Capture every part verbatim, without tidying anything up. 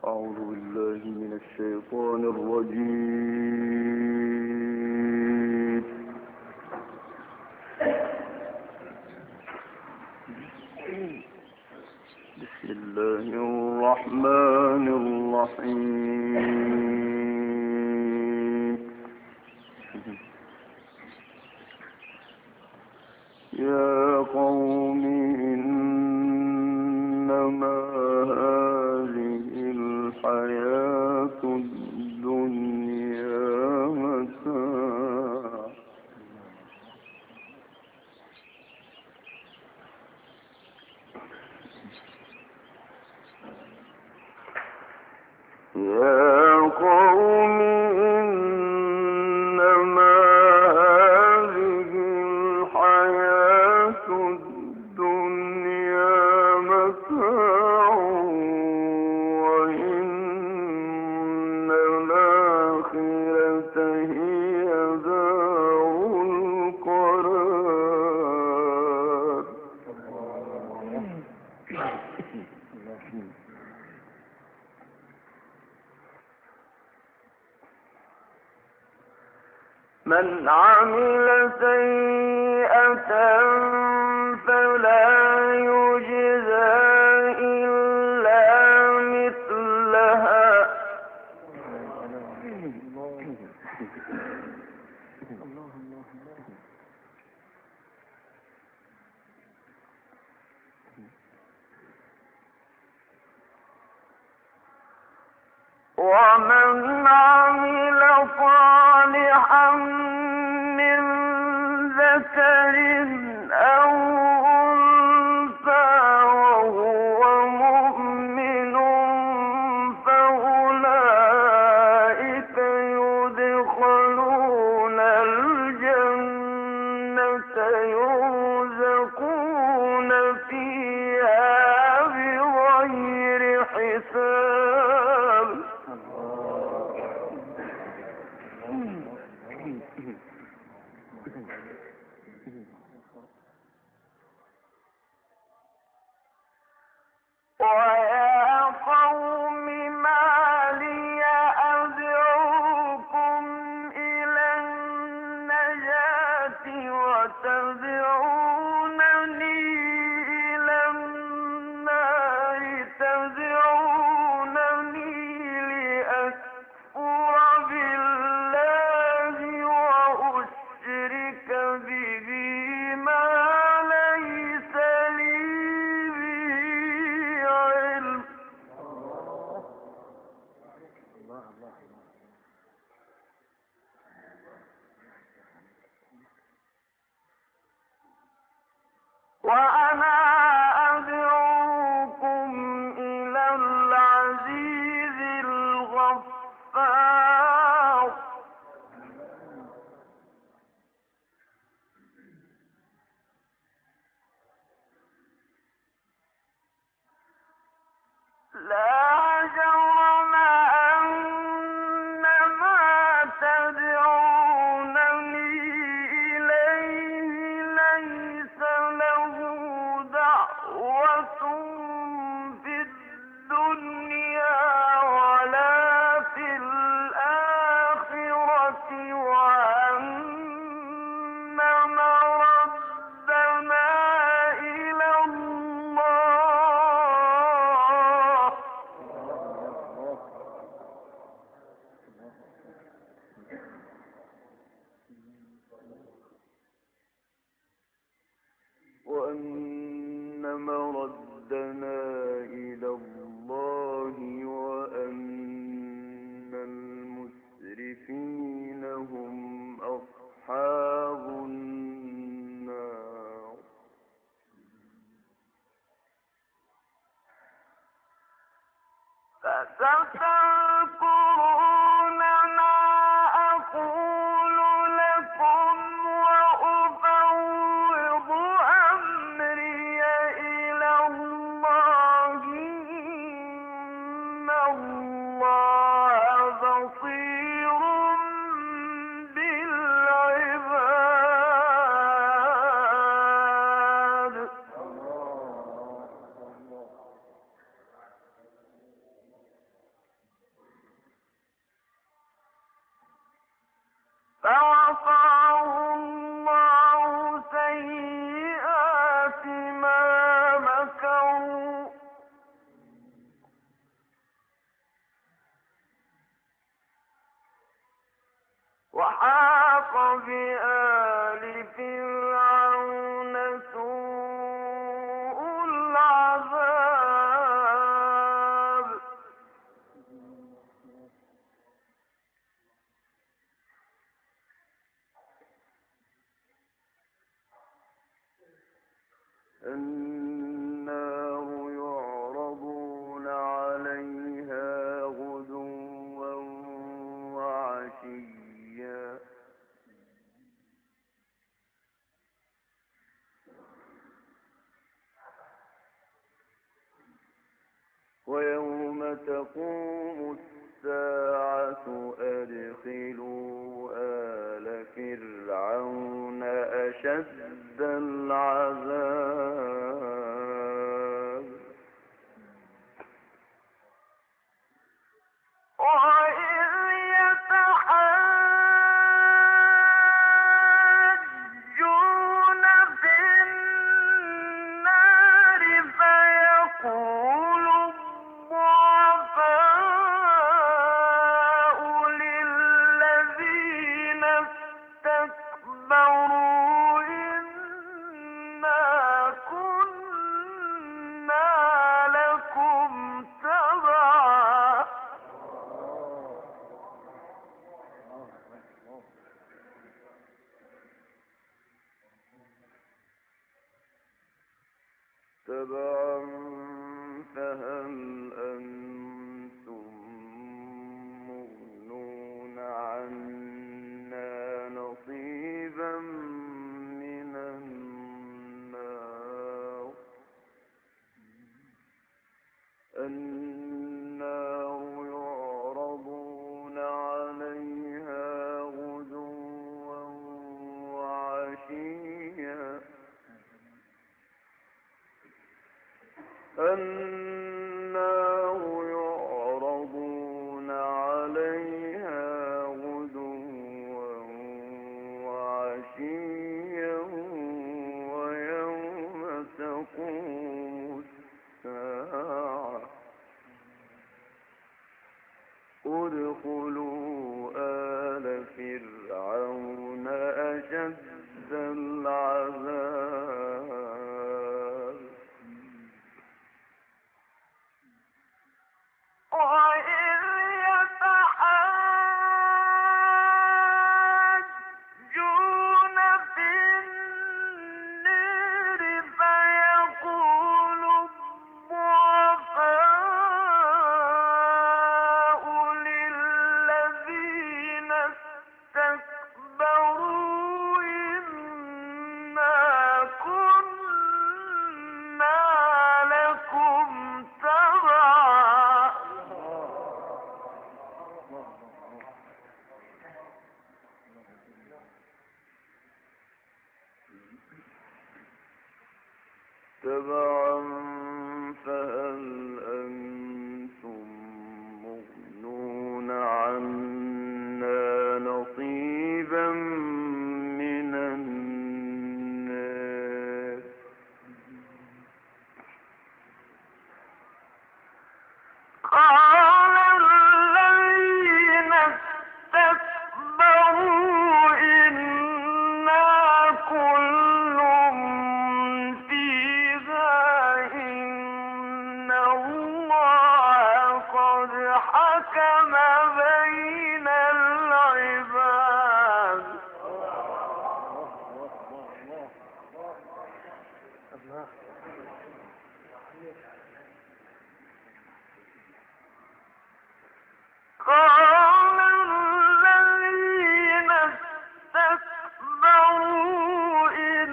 أعوذ بالله من الشيطان الرجيم. بسم الله الرحمن الرحيم. يا قوم إنما هذه الحياة الدنيا متاع يا قوم إنما هذه الحياة الدنيا متاع وإن الآخرة هي دار القرار. من عمل سيئة فلا يجزى إلا مثلها ومن عمل صالحا من ذكر أو أنثى وهو مؤمن فأولئك يدخلون الجنة يرزقون فيها بغير حساب. ويا قوم ما لي أدعوكم إلى النجاة وتدعونني إلى النار تدعونني لأكفر بالله وأشرك به ما ليس لي وأنا أدعوكم إلى العزيز الغفار. لا جرم أن ما تدعونني إليه ليس له دعوة في الدنيا ولا في الآخرة وأن مردنا إلى الله. وأن مردنا إلى الله وأن المسرفين هم أصحاب النار. فستذكرون ما أقول لكم وأفوض أمري إلى الله إن الله بصير بالعباد. فوقاه الله سيئات ما مكروا وحاق بآل فرعون سوء العذاب النار يعرضون عليها غدوا وعشيا ويوم تقوم الساعة أدخلوا آل فرعون أشد العذاب وإذ يتحاجون في النار فيقول الضعفاء للذين استكبروا إنا كنا لكم تبعا تبعا فهل أنتم مغنون عنا نصيبا من النار النار يعرضون عليها غدوا وعشيا النار يعرضون عليها غدوا وعشيا ويوم تقوم الساعة ادخلوا آل فرعون أشد العذاب وإذ يتحاجون في النار فيقول الضعفاء للذين استكبروا إنا كنا لكم تبعا تبعا فهل أنتم مغنون عنا نصيبا من النار قال الذين استكبروا إنا كل فيها إن الله قد حكم بين العباد قال الذين استكبروا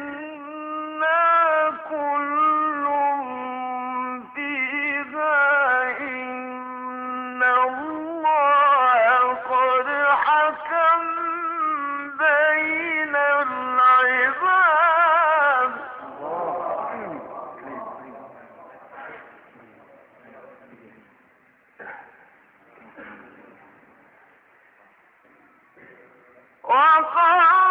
إنا كل فيها إن الله قد حكم بين العباد وقال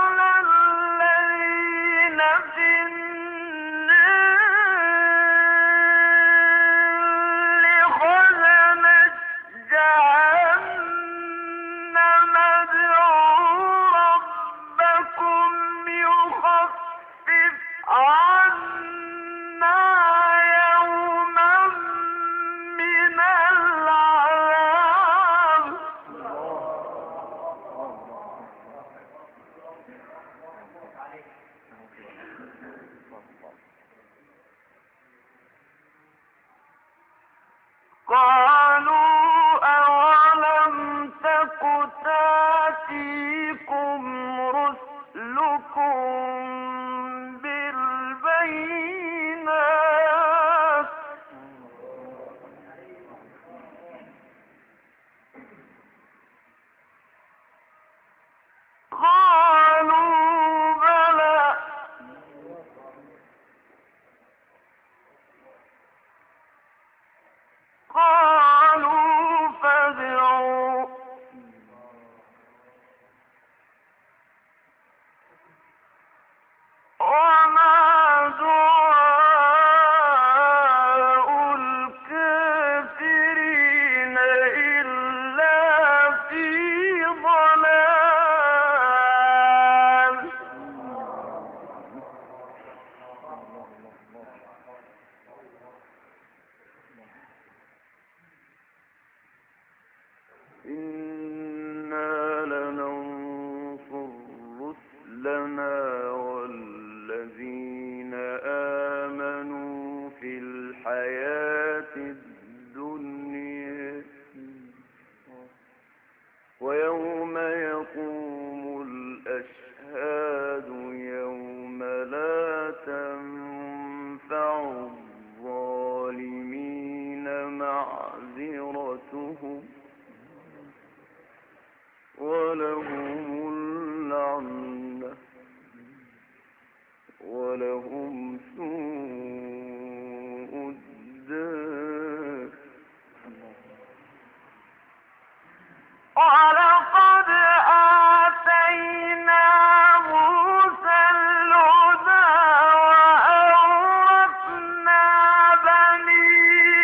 إنا لننصر رسلنا والذين آمنوا في الحياة الدنيا ويوم يقوم الأشهاد يوم لا تنفع الظالمين معذرتهم ولهم اللعنة ولهم سوء الدار. ولقد آتينا موسى الهدى وأورثنا بني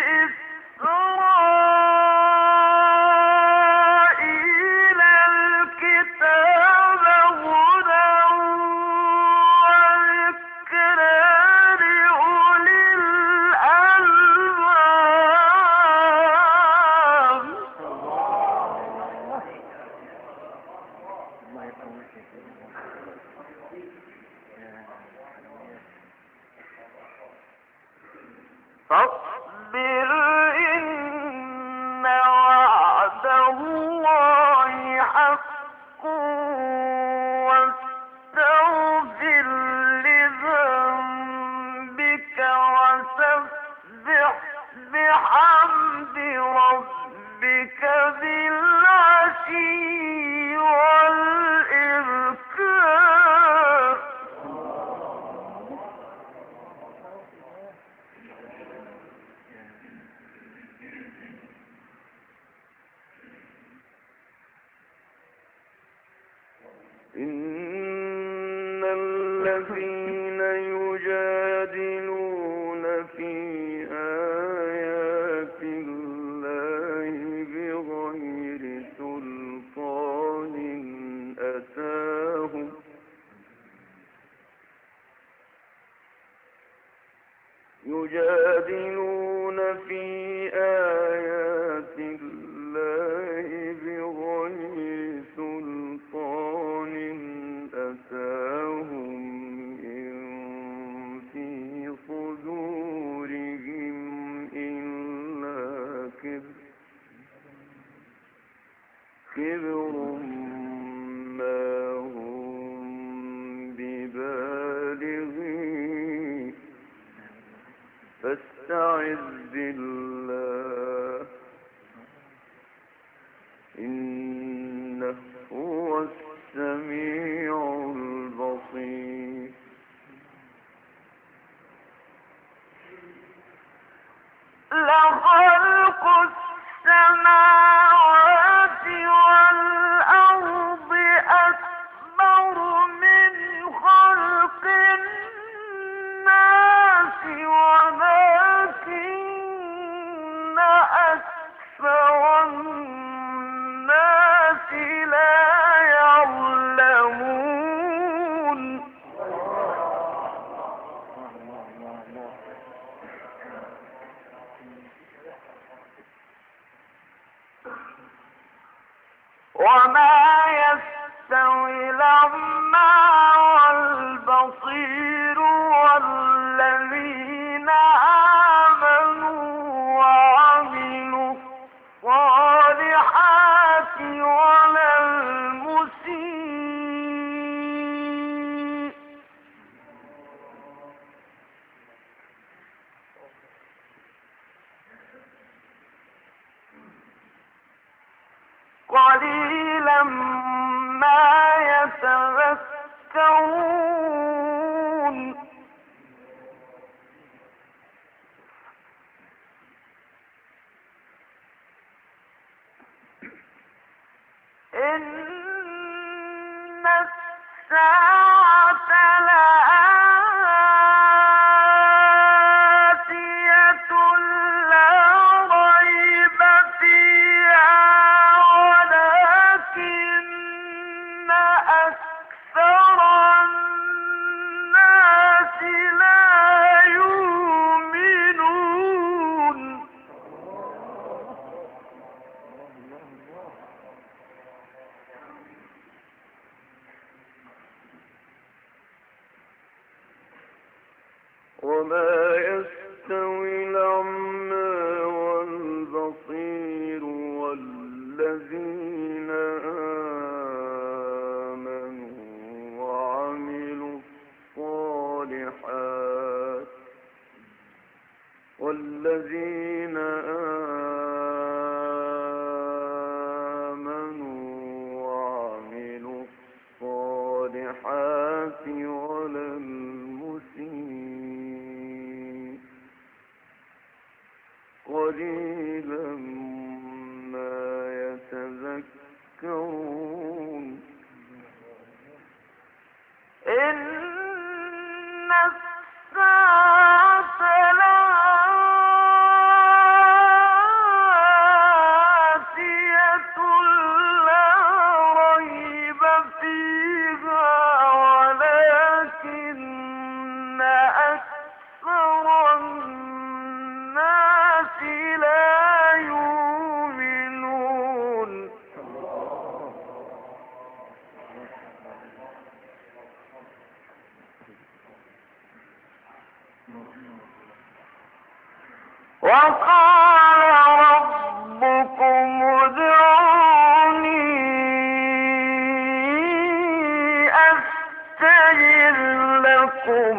إسرائيل الكتاب هدى وذكرى لأولي الألباب. فاصبر إن وعد الله حق واستغفر لذنبك وسبح بحمد ربك بالعشي والإبكار. إن الذين يجادلون في آيات الله بغير سلطان أتاهم يجادلون في آيات الله بغير سلطان أتاهم إن في صدورهم إلا كبر كبر ما هم ببالغين فاستعذ بالله إنه هو السميع البصير. لخلق السماوات والأرض أكبر من خلق الناس ولكن أكثر الناس لا يعلمون. وما يستوي الأعمى والبصير والذين آمنوا وعملوا الصالحات ولا المسيء. قليلا ما يتذكرون. إن الساعة لآتية لا ريب فيها ولكن وما يستوي الأعمى والبصير والذين آمنوا وعملوا الصالحات والذين آمنوا وعملوا الصالحات ولا المسيء قليلا ما يتذكرون. إن الساعة لآتية لا ريب فيها ولكن أكثر الناس لا يؤمنون. وقال ربكم ادعوني أستجب لكم.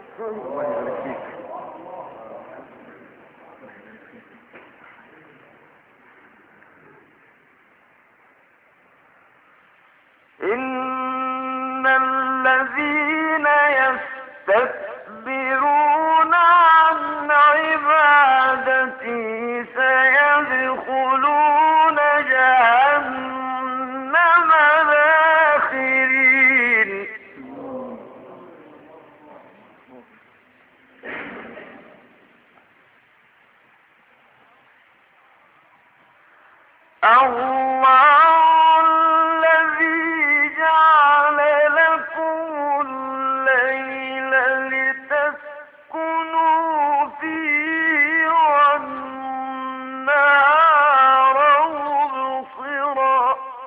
إن الذين يستكبرون عن عبادتي سيدخلون جهنم داخرين. الله الذي جعل لكم الليل لتسكنوا فيه والنهار مبصرا.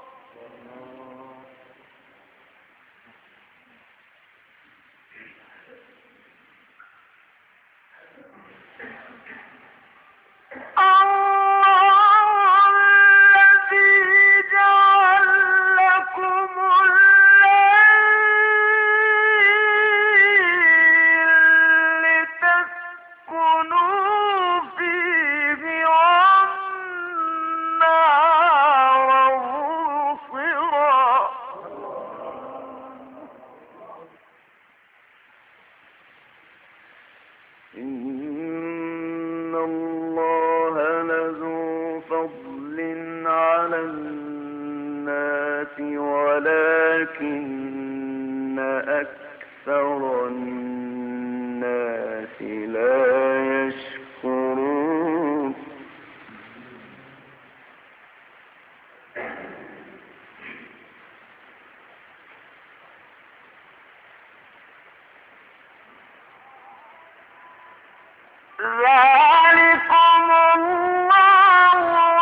إن الله لذو فضل على الناس ولكن أكثر الناس لا يشكرون. ذلكم الله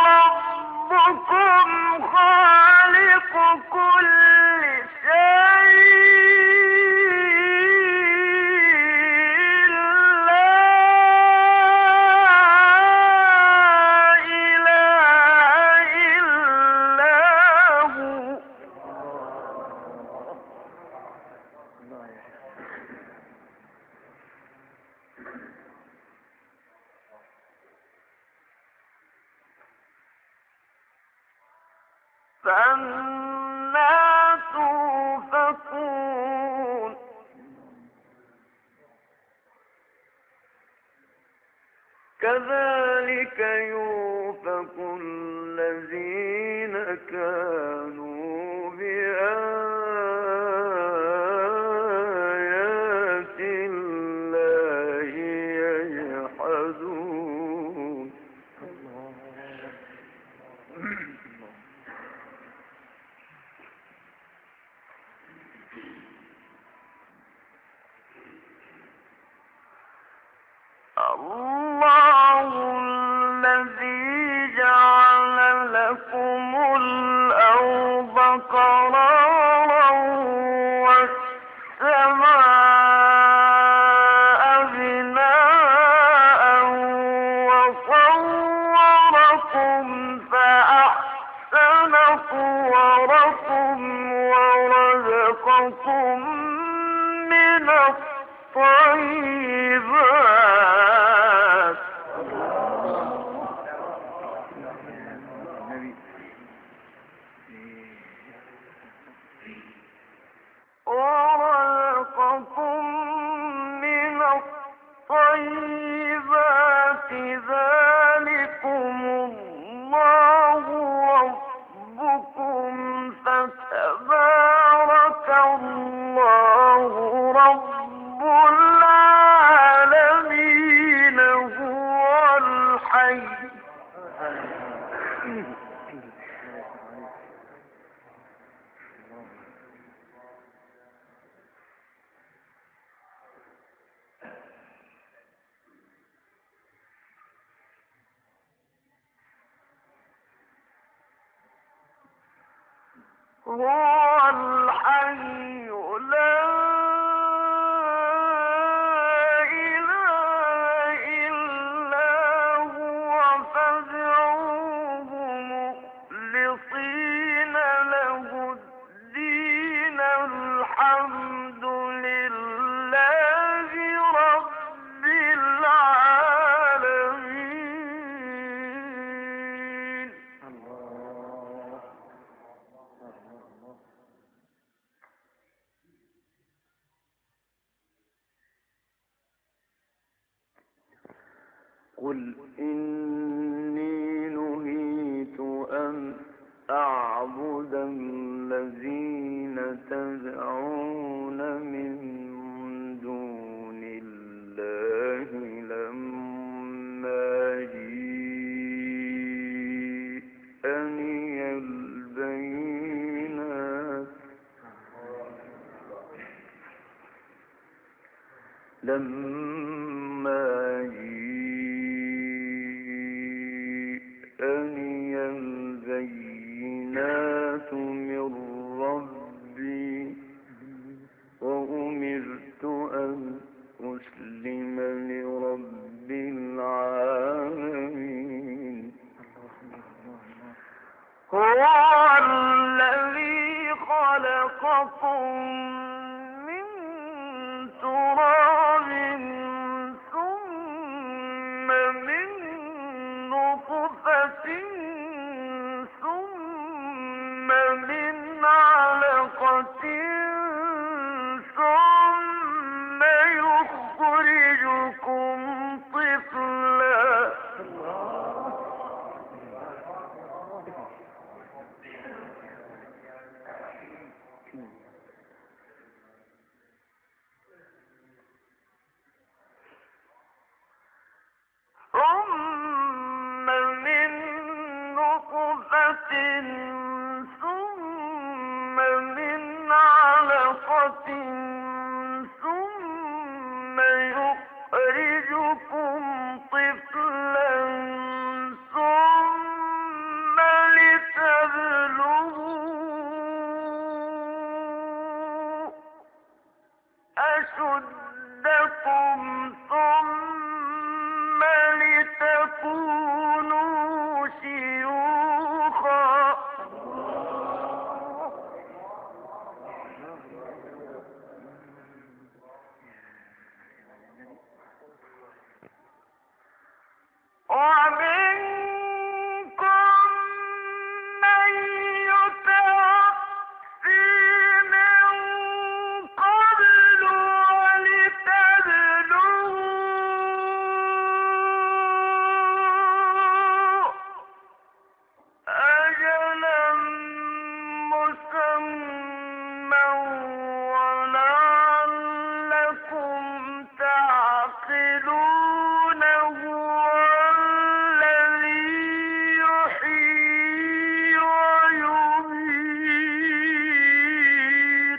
ربكم خالق كل شيء لا إله إلا هو. فأنا توفكون. كذلك يوفك الذين كانوا بآيات الله يجحدون. الله الذي جعل لكم الأرض قرارا والسماء بناء صوركم ورزقكم من الطيبات ورزقكم من الطيبات ذلكم الله ربكم فتبارك الله رب العالمين هو الحي هو الحي لا إله إلا هو فادعوه مخلصين له الدين الحمد لله رب العالمين قل إني نهيت أن أعبد الذين تدعون من دون الله لما جيءني البينات لما جيءني البينات من ربي وأمرت أن أسلم لرب العالمين هو الذي خلقكم من تراب ثم من نطفة ثم من علقة ثم يخرجكم طفلا ثم من نطفة ثم من علقة ثم يخرجكم طفلا ثم لتبلغوا أشدكم ثم لتكونوا شيوخا ومنكم من يتوفي من قبل ولتبلغوا أجلا مسمى ولعلكم تعقلون هو الذي يحيي ويميت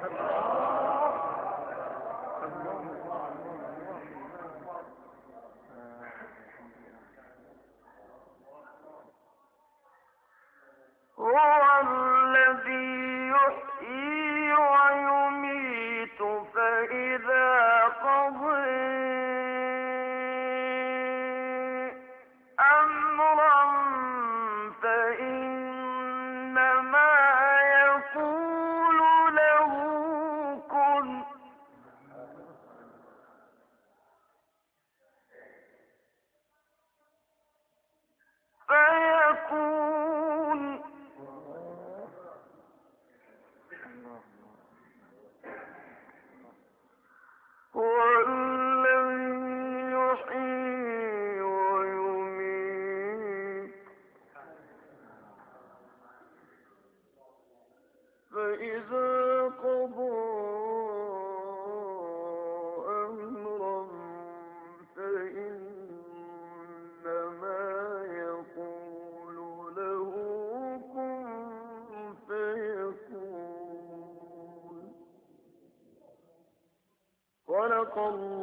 هو الذي يحيي ويميت فإذا قضى أمرا فإنما فإذا قضى أمرا فإنما يقول له كن فيكون. صدق الله